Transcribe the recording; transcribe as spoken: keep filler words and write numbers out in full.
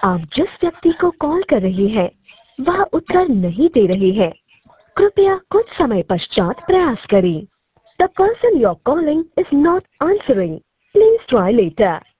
आप जिस व्यक्ति को कॉल कर रहे हैं वह उत्तर नहीं दे रहे हैं। कृपया कुछ समय पश्चात प्रयास करें। The person you're calling is not answering. Please try later.